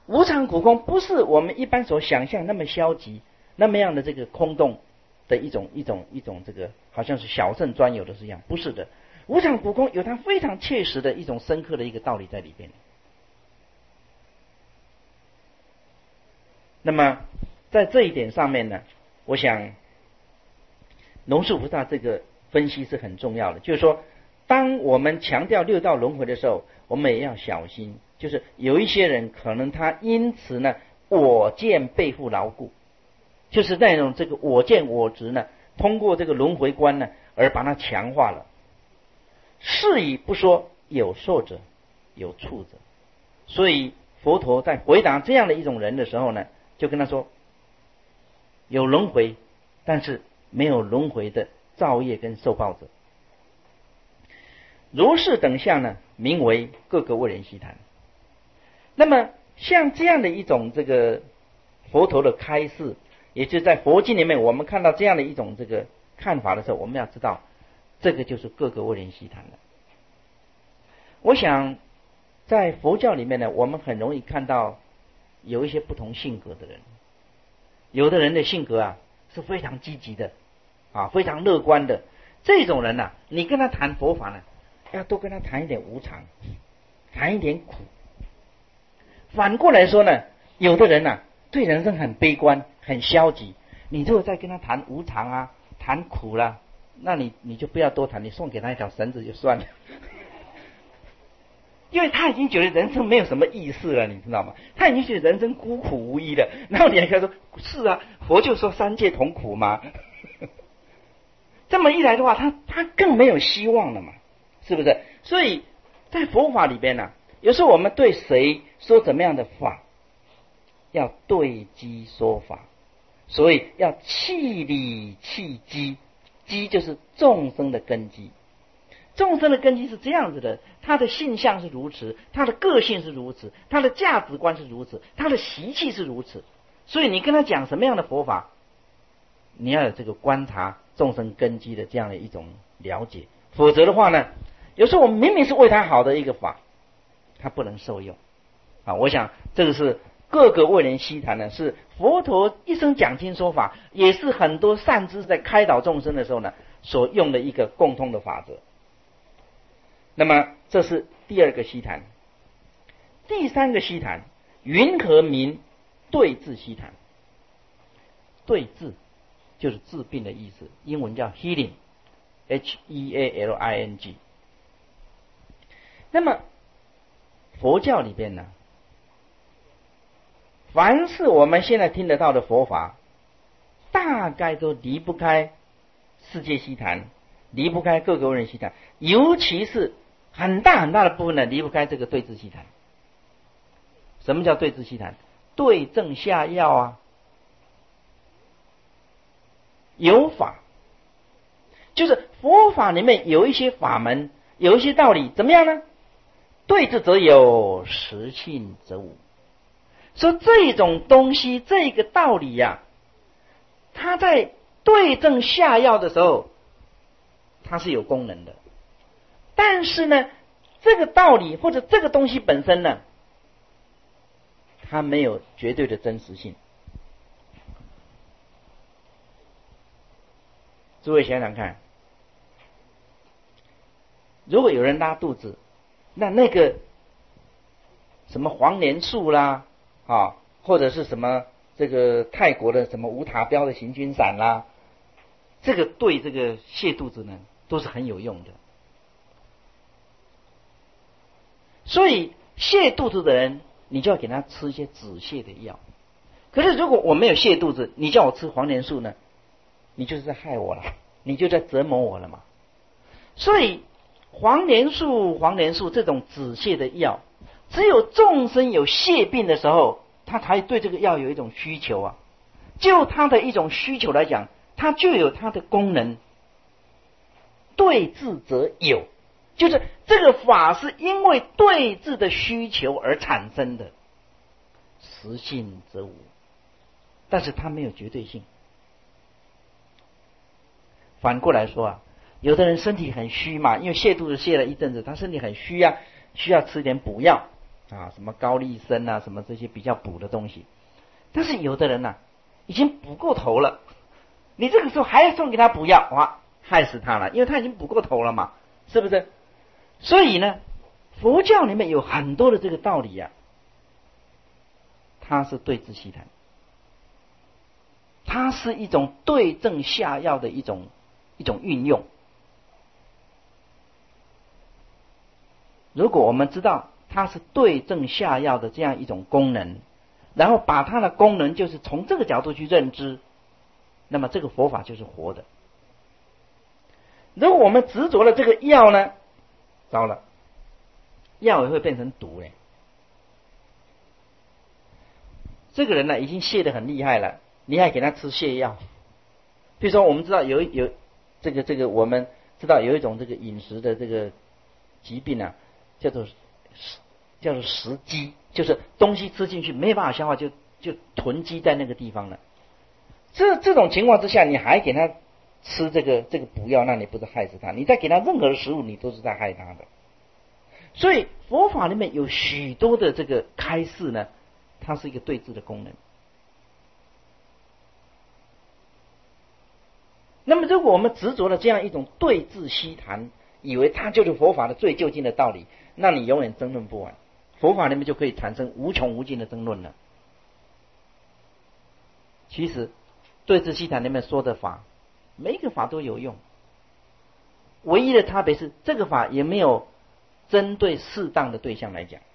无常苦空不是我们一般所想象那么消极，那么样的这个空洞的一种这个好像是小圣专有的是一样，不是的。无常苦空有它非常切实的一种深刻的一个道理在里边。那么在这一点上面呢，我想龙树菩萨这个分析是很重要的，就是说当我们强调六道轮回的时候，我们也要小心，就是有一些人可能他因此呢我见背负牢固，就是那种这个我见我执呢通过这个轮回观呢而把它强化了。是以不说有受者有处者，所以佛陀在回答这样的一种人的时候呢，就跟他说有轮回，但是没有轮回的造业跟受报者。如是等相呢，名为各个为人悉谈。那么像这样的一种这个佛陀的开示，也就是在佛经里面我们看到这样的一种这个看法的时候，我们要知道这个就是各个为人悉谈的。我想在佛教里面呢，我们很容易看到有一些不同性格的人，有的人的性格啊是非常积极的啊，非常乐观的，这种人啊，你跟他谈佛法呢，要多跟他谈一点无常，谈一点苦。反过来说呢，有的人啊对人生很悲观很消极，你如果再跟他谈无常啊谈苦啦，那你就不要多谈，你送给他一条绳子就算了因为他已经觉得人生没有什么意思了，你知道吗？他已经觉得人生孤苦无依了，然后你还跟他说是啊，佛就说三界同苦嘛这么一来的话，他更没有希望了嘛，是不是？所以在佛法里边呢，有时候我们对谁说怎么样的法，要对机说法，所以要弃理弃机，机就是众生的根基。众生的根基是这样子的，他的性相是如此，他的个性是如此，他的价值观是如此，他的习气是如此。所以你跟他讲什么样的佛法，你要有这个观察众生根基的这样的一种了解，否则的话呢，有时候我们明明是为他好的一个法，他不能受用啊。我想这个是各个为人悉谈呢，是佛陀一生讲经说法，也是很多善知识在开导众生的时候呢所用的一个共通的法则。那么这是第二个悉谈。第三个悉谈，云何名对治悉谈？对治就是治病的意思，英文叫 healing， H-E-A-L-I-N-G。 那么佛教里边呢，凡是我们现在听得到的佛法，大概都离不开世界悉谈，离不开各个为人悉谈，尤其是很大的部分呢离不开这个对治悉谈。什么叫对治悉谈？对症下药啊，有法，就是佛法里面有一些法门，有一些道理，怎么样呢？对治则有，实性则无。说这种东西，这个道理呀，它在对症下药的时候，它是有功能的。但是呢，这个道理或者这个东西本身呢，它没有绝对的真实性。诸位想想看，如果有人拉肚子，那个什么黄连素啦啊，或者是什么这个泰国的什么无塔标的行军散啦，这个对这个泻肚子呢都是很有用的。所以泻肚子的人，你就要给他吃一些止泻的药。可是如果我没有泻肚子，你叫我吃黄连素呢，你就是在害我了，你就在折磨我了嘛。所以黄连素这种止泻的药，只有众生有泻病的时候，他才对这个药有一种需求啊。就他的一种需求来讲，它就有它的功能。对治则有，就是这个法是因为对治的需求而产生的，实性则无，但是它没有绝对性。反过来说啊，有的人身体很虚嘛，因为泻肚子泻了一阵子，他身体很虚啊，需要吃点补药。 啊，什么高丽参啊，什么这些比较补的东西。但是有的人呢，已经补过头了，你这个时候还要送给他补药，哇，害死他了，因为他已经补过头了嘛，是不是？所以呢，佛教里面有很多的这个道理啊，它是对治悉檀，它是一种对症下药的一种运用。如果我们知道它是对症下药的这样一种功能，然后把它的功能就是从这个角度去认知，那么这个佛法就是活的。如果我们执着了这个药呢，糟了，药也会变成毒嘞。这个人呢已经泻得很厉害了，你还给他吃泻药。比如说我们知道有这个我们知道有一种这个饮食的这个疾病啊，叫做食积，就是东西吃进去没办法消化，就囤积在那个地方了。这种情况之下，你还给他吃这个补药，那你不是害死他？你再给他任何的食物，你都是在害他的。所以佛法里面有许多的这个开示呢，它是一个对治的功能。那么如果我们执着了这样一种对治悉檀，以为它就是佛法的最究竟的道理，那你永远争论不完，佛法里面就可以产生无穷无尽的争论了。其实对治悉檀里面说的法，每一个法都有用，唯一的差别是这个法也没有针对适当的对象来讲。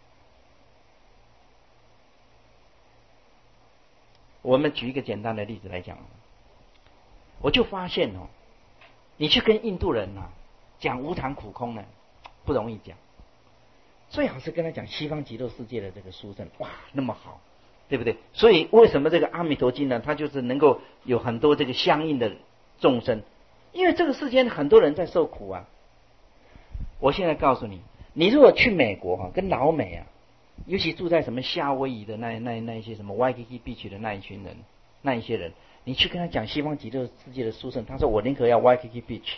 我们举一个简单的例子来讲，我就发现你去跟印度人讲无常苦空呢，不容易讲，最好是跟他讲西方极乐世界的这个殊胜，哇，那么好，对不对？所以为什么这个阿弥陀经呢，它就是能够有很多这个相应的众生，因为这个世间很多人在受苦啊。我现在告诉你，你如果去美国跟老美啊，尤其住在什么夏威夷的那一些什么 Waikiki Beach 的那一群人，那一些人，你去跟他讲西方极乐世界的殊胜，他说我宁可要 Waikiki Beach，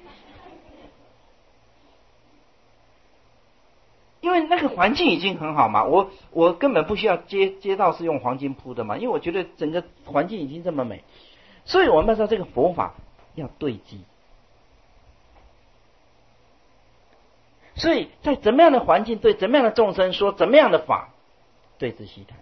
因为那个环境已经很好嘛，我根本不需要街道是用黄金铺的嘛，因为我觉得整个环境已经这么美。所以我们要知道这个佛法要对机，所以在怎么样的环境对怎么样的众生说怎么样的法，对治悉檀。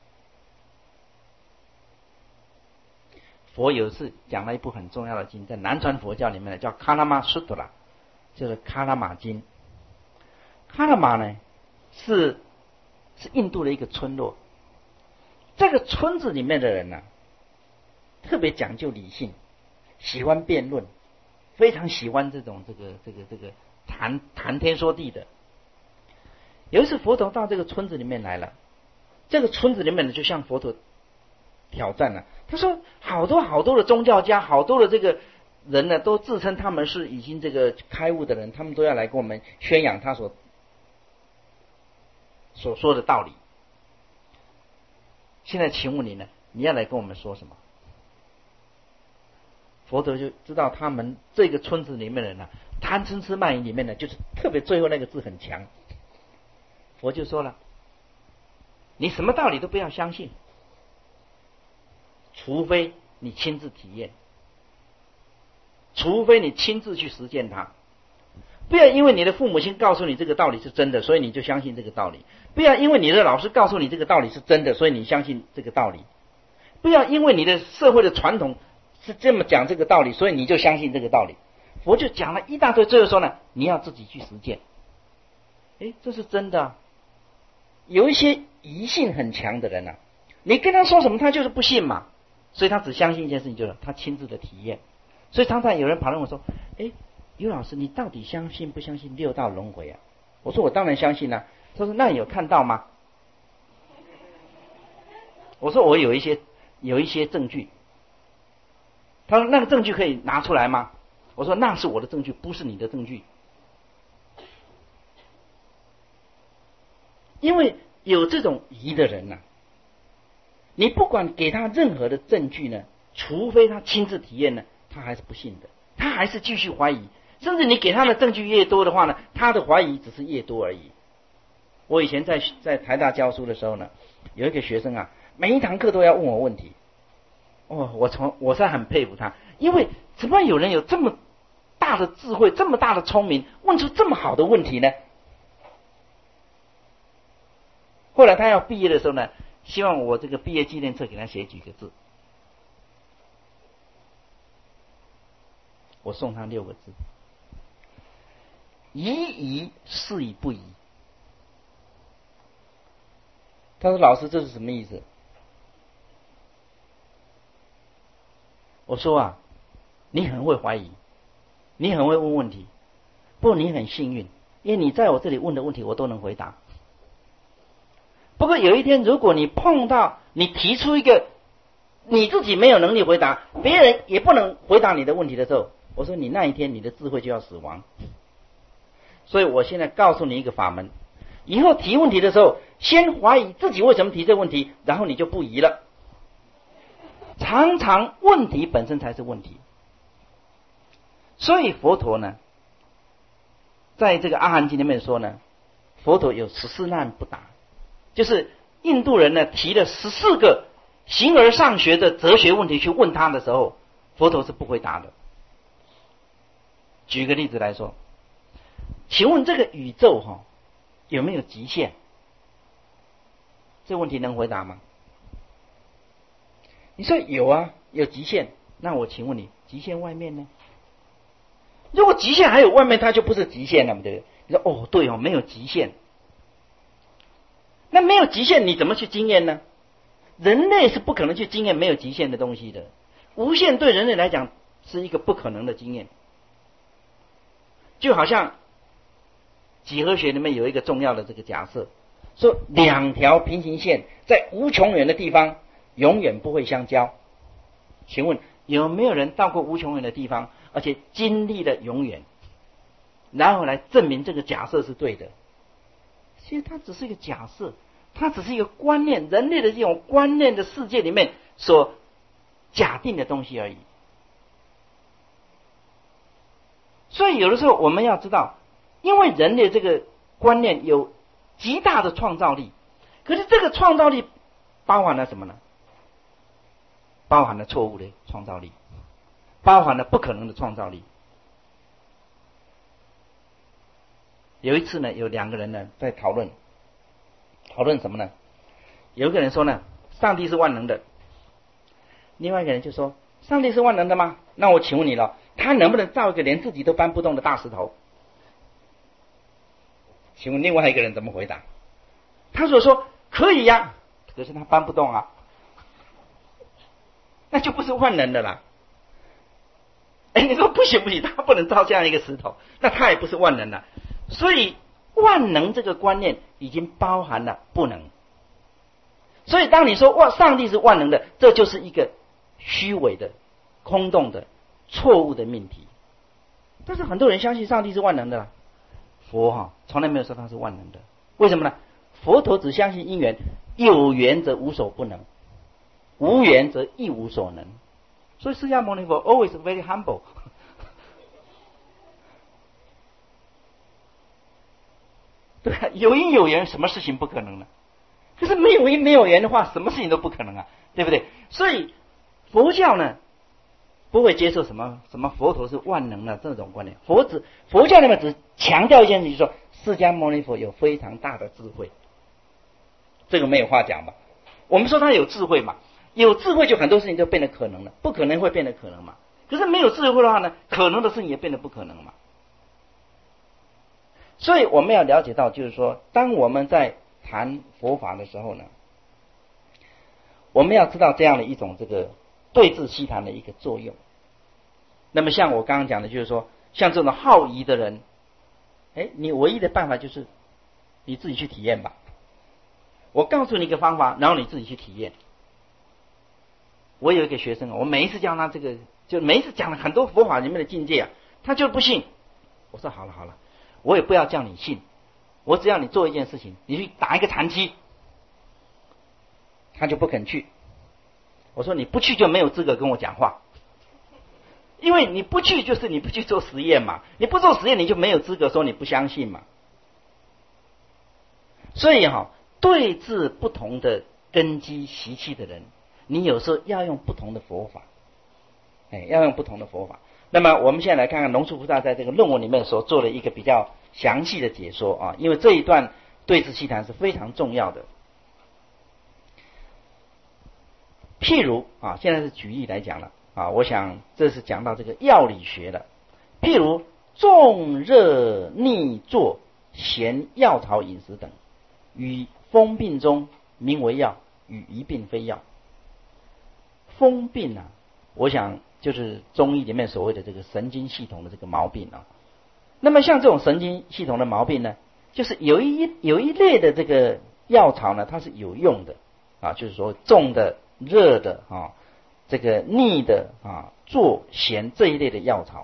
佛有一次讲了一部很重要的经，在南传佛教里面叫喀拉玛苏特拉，就是喀拉玛经。喀拉玛呢是印度的一个村落，这个村子里面的人特别讲究理性，喜欢辩论，非常喜欢这种这个谈天说地的。有一次佛陀到这个村子里面来了，这个村子里面就向佛陀挑战了。他说好多的宗教家，好多的这个人呢，都自称他们是已经这个开悟的人，他们都要来跟我们宣扬他所说的道理。现在请问你呢，你要来跟我们说什么？佛陀就知道他们这个村子里面的人贪嗔痴慢疑里面呢，就是特别最后那个字很强。佛就说了，你什么道理都不要相信，除非你亲自体验，除非你亲自去实践它。不要因为你的父母亲告诉你这个道理是真的，所以你就相信这个道理；不要因为你的老师告诉你这个道理是真的，所以你相信这个道理；不要因为你的社会的传统是这么讲这个道理，所以你就相信这个道理。佛就讲了一大堆，最后说呢，你要自己去实践。这是真的有一些疑心很强的人你跟他说什么他就是不信嘛，所以他只相信一件事情，就是他亲自的体验。所以常常有人跑来问我说，尤老师，你到底相信不相信六道轮回啊？我说我当然相信啊。他说那你有看到吗？我说我有一些证据。他说那个证据可以拿出来吗？我说那是我的证据，不是你的证据。因为有这种疑的人你不管给他任何的证据呢，除非他亲自体验呢，他还是不信的，他还是继续怀疑。甚至你给他的证据越多的话呢，他的怀疑只是越多而已。 我以前在台大教书的时候呢，有一个学生啊，每一堂课都要问我问题。我是很佩服他，因为怎么有人有这么大的智慧，这么大的聪明，问出这么好的问题呢？后来他要毕业的时候呢，希望我这个毕业纪念册给他写几个字，我送他6个字：疑疑是以不疑。他说：“老师，这是什么意思？”我说啊，你很会怀疑，你很会问问题，不过你很幸运，因为你在我这里问的问题我都能回答。不过有一天，如果你碰到你提出一个你自己没有能力回答，别人也不能回答你的问题的时候，我说你那一天你的智慧就要死亡。所以我现在告诉你一个法门，以后提问题的时候，先怀疑自己为什么提这个问题，然后你就不疑了。常常问题本身才是问题。所以佛陀呢，在这个阿含经里面说呢，佛陀有14难不答，就是印度人呢提了14个形而上学的哲学问题去问他的时候，佛陀是不回答的。举个例子来说，请问这个宇宙有没有极限？这个问题能回答吗？你说有啊，有极限。那我请问你，极限外面呢？如果极限还有外面，它就不是极限了，对不对？你说对哦，没有极限。那没有极限，你怎么去经验呢？人类是不可能去经验没有极限的东西的。无限对人类来讲是一个不可能的经验。就好像几何学里面有一个重要的这个假设，说2条平行线在无穷远的地方永远不会相交。请问有没有人到过无穷远的地方，而且经历了永远，然后来证明这个假设是对的？其实它只是一个假设，它只是一个观念，人类的这种观念的世界里面所假定的东西而已。所以有的时候我们要知道，因为人类这个观念有极大的创造力，可是这个创造力包含了什么呢？包含了错误的创造力，包含了不可能的创造力。有一次呢，有2个人呢在讨论什么呢？有一个人说呢，上帝是万能的，另外一个人就说，上帝是万能的吗？那我请问你了，他能不能造一个连自己都搬不动的大石头？请问另外一个人怎么回答？他说可以呀，可是他搬不动啊，那就不是万能的啦。你说不行，他不能造这样一个石头，那他也不是万能的。所以万能这个观念已经包含了不能。所以当你说上帝是万能的，这就是一个虚伪的、空洞的、错误的命题。但是很多人相信上帝是万能的啦，佛从来没有说他是万能的。为什么呢？佛陀只相信因缘，有缘则无所不能，无缘则一无所能。所以释迦牟尼佛 always very humble。 对啊，有因有缘，什么事情不可能呢？可是没有因没有缘的话，什么事情都不可能啊，对不对？所以佛教呢不会接受什么佛陀是万能的这种观念。佛教里面只强调一件事情，说释迦牟尼佛有非常大的智慧，这个没有话讲吧？我们说他有智慧嘛，有智慧就很多事情就变得可能了，不可能会变得可能嘛。可是没有智慧的话呢，可能的事情也变得不可能嘛。所以我们要了解到，就是说当我们在谈佛法的时候呢，我们要知道这样的一种这个对治悉谈的一个作用。那么像我刚刚讲的，就是说像这种好疑的人，你唯一的办法就是你自己去体验吧。我告诉你一个方法，然后你自己去体验。我有一个学生，我每一次教他这个，就每一次讲了很多佛法里面的境界他就不信。我说好了，我也不要叫你信，我只要你做一件事情，你去打一个禅期。他就不肯去。我说你不去就没有资格跟我讲话，因为你不去就是你不去做实验嘛，你不做实验你就没有资格说你不相信嘛。 所以对治不同的根基习气的人，你有时候要用不同的佛法，要用不同的佛法。那么我们现在来看看龙树菩萨在这个论文里面所做的一个比较详细的解说啊，因为这一段对治气谈是非常重要的。譬如现在是举例来讲了我想这是讲到这个药理学的。譬如重热逆坐咸药草饮食等，与风病中名为药，与一病非药。风病我想就是中医里面所谓的这个神经系统的这个毛病那么像这种神经系统的毛病呢，就是有一类的这个药草呢，它是有用的就是说重的、热的这个逆的坐咸这一类的药草。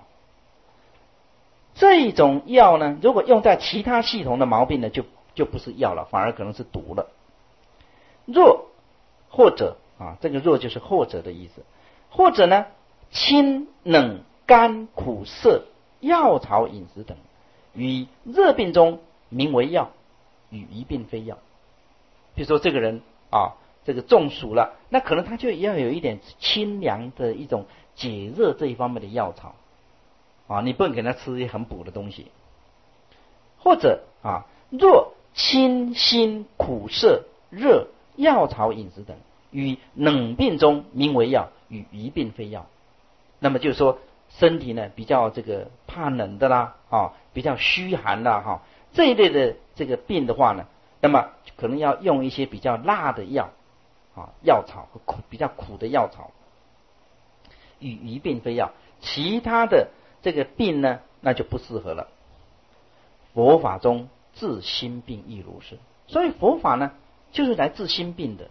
这种药呢，如果用在其他系统的毛病呢，就不是药了，反而可能是毒了。若或者这个若就是或者的意思，或者呢清冷甘苦涩药草饮食等，与热病中名为药，与一病非药。比如说这个人这个中暑了，那可能他就要有一点清凉的一种解热这一方面的药草你不能给他吃一些很补的东西。或者若清辛苦涩热药草饮食等，与冷病中名为药，与一病非药。那么就是说身体呢比较这个怕冷的啦比较虚寒啦这一类的这个病的话呢，那么可能要用一些比较辣的药药草比较苦的药草，与一病非药。其他的这个病呢，那就不适合了。佛法中治心病亦如是，所以佛法呢就是来治心病的。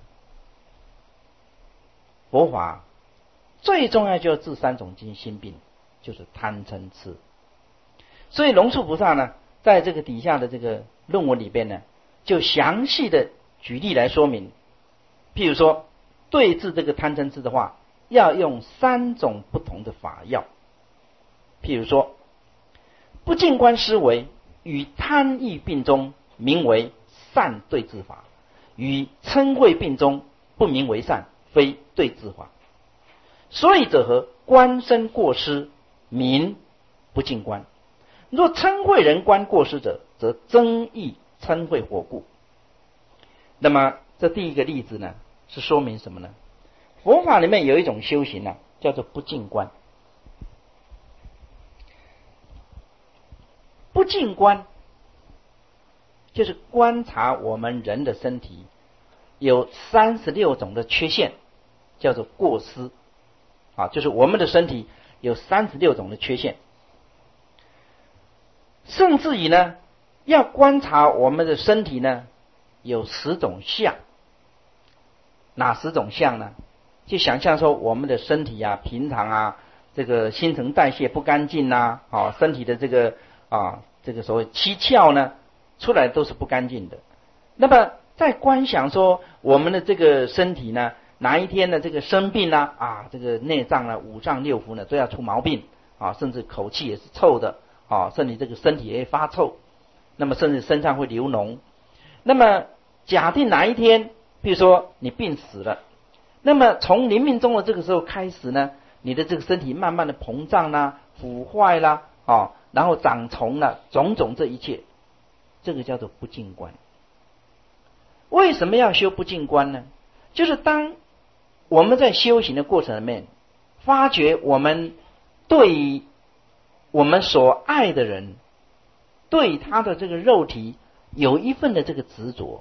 佛法最重要就是治三种心病，就是贪嗔痴。所以龙树菩萨呢，在这个底下的这个论文里边呢，就详细的举例来说明。譬如说对治这个贪嗔痴的话，要用3种不同的法药。譬如说不净观思维与贪欲病中名为善对治法，与嗔恚病中不名为善，非对治法。所以者何？观身过失，名不净观。若嗔恚人观过失者，则增益嗔恚火故。那么这第一个例子呢，是说明什么呢？佛法里面有一种修行叫做不净观。不净观就是观察我们人的身体有36种的缺陷，叫做过失就是我们的身体有36种的缺陷。甚至于呢，要观察我们的身体呢，有10种相。哪10种相呢？就想象说我们的身体平常这个新陈代谢不干净身体的这个这个所谓七窍呢出来都是不干净的。那么在观想说我们的这个身体呢，哪一天呢这个生病这个内脏五脏六腑呢都要出毛病甚至口气也是臭的甚至这个身体也会发臭，那么甚至身上会流脓。那么假定哪一天比如说你病死了，那么从临命终的这个时候开始呢，你的这个身体慢慢的膨胀啦、腐坏啦然后长虫了，种种这一切，这个叫做不净观。为什么要修不净观呢？就是当我们在修行的过程里面，发觉我们对于我们所爱的人，对他的这个肉体有一份的这个执着，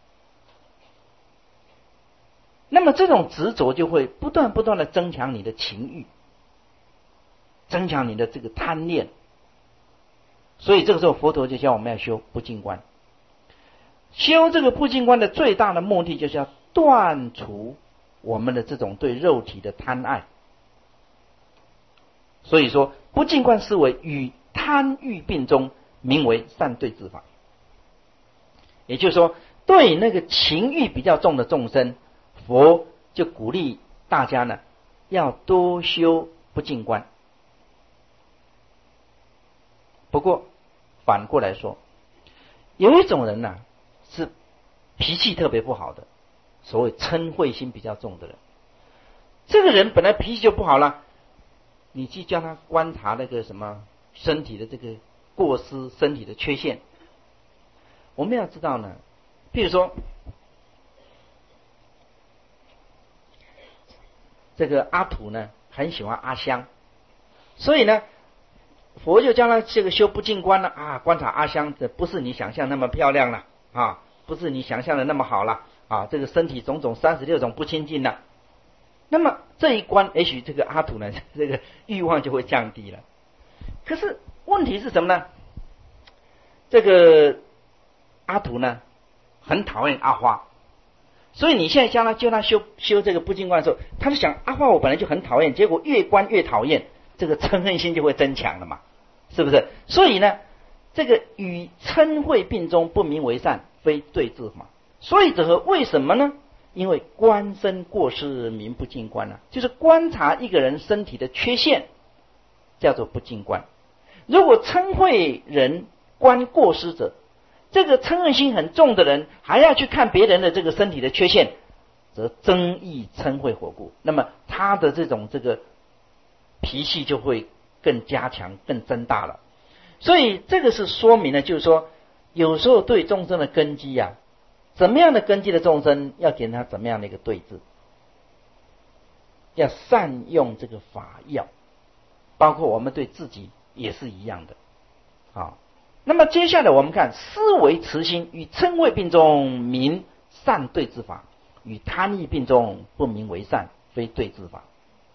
那么这种执着就会不断的增强你的情欲，增强你的这个贪念。所以这个时候佛陀就教我们要修不净观。修这个不净观的最大的目的就是要断除我们的这种对肉体的贪爱。所以说不净观思维与贪欲病中名为善对治法。也就是说对那个情欲比较重的众生，佛就鼓励大家呢要多修不净观。不过反过来说，有一种人是脾气特别不好的，所谓嗔恚心比较重的人，这个人本来脾气就不好了，你去叫他观察那个什么身体的这个过失、身体的缺陷。我们要知道呢，譬如说这个阿土呢很喜欢阿香，所以呢佛就叫他这个修不净观了啊，观察阿香，这不是你想象那么漂亮了啊，不是你想象的那么好了啊，这个身体种种36种不清净了。那么这一关，也许这个阿土呢，这个欲望就会降低了。可是问题是什么呢？这个阿土呢，很讨厌阿花，所以你现在叫他修这个不净观的时候，他就想阿花我本来就很讨厌，结果越观越讨厌，这个嗔恨心就会增强了嘛，是不是？所以呢，这个与嗔恚并中，不名为善，非对治法。所以者何？为什么呢？因为观身过失，名不净观啊，就是观察一个人身体的缺陷，叫做不净观。如果嗔恚人观过失者，这个嗔恨心很重的人，还要去看别人的这个身体的缺陷，则增益嗔恚火故。那么他的这个脾气就会更加强、更增大了。所以这个是说明了，就是说有时候对众生的根基啊，怎么样的根基的众生，要给他怎么样的一个对治，要善用这个法药，包括我们对自己也是一样的。好，那么接下来我们看思维慈心，与嗔恚并中，名善对治法；与贪欲并中，不名为善，非对治法。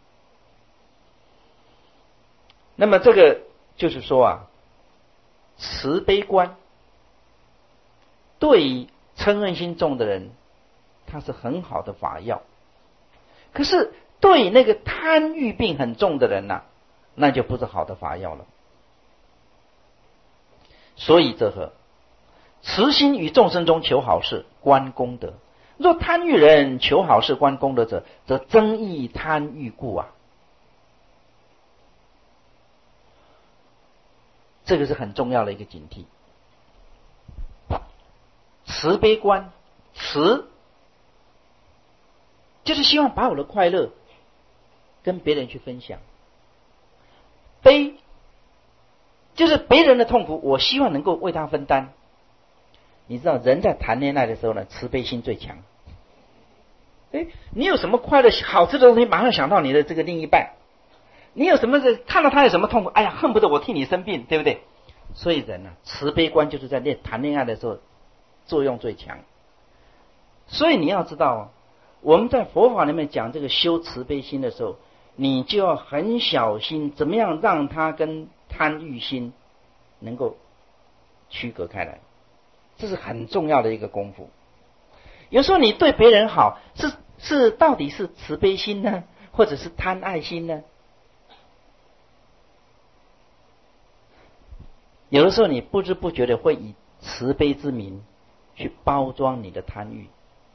那么这个就是说啊，慈悲观对于嗔恨心重的人，它是很好的法药。可是对那个贪欲病很重的人啊，那就不是好的法药了。所以这何？慈心于众生中求好事，观功德。若贪欲人求好事观功德者，则增益贪欲故啊。这个是很重要的一个警惕。慈悲观，慈就是希望把我的快乐跟别人去分享，悲就是别人的痛苦，我希望能够为他分担。你知道人在谈恋爱的时候呢，慈悲心最强。你有什么快乐好吃的东西，马上想到你的这个另一半。你有什么看到他有什么痛苦，哎呀，恨不得我替你生病，对不对？所以人呢，慈悲观就是在谈恋爱的时候作用最强。所以你要知道，我们在佛法里面讲这个修慈悲心的时候，你就要很小心，怎么样让它跟贪欲心能够区隔开来，这是很重要的一个功夫。有时候你对别人好，是到底是慈悲心呢，或者是贪爱心呢？有的时候你不知不觉的会以慈悲之名去包装你的贪欲。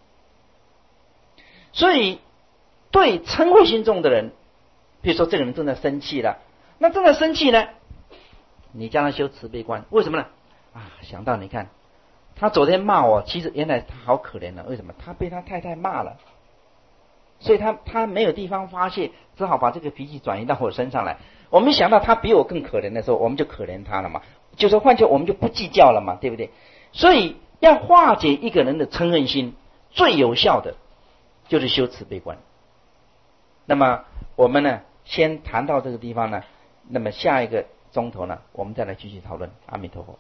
所以对嗔恚心重的人，比如说这个人正在生气了，那正在生气呢，你叫他修慈悲观，为什么呢？想到你看他昨天骂我，其实原来他好可怜了。为什么？他被他太太骂了，所以他没有地方发泄，只好把这个脾气转移到我身上来。我们想到他比我更可怜的时候，我们就可怜他了嘛，就说换句我们就不计较了嘛，对不对？所以要化解一个人的嗔恨心，最有效的就是修慈悲观。那么我们呢，先谈到这个地方呢，那么下一个钟头呢，我们再来继续讨论。阿弥陀佛。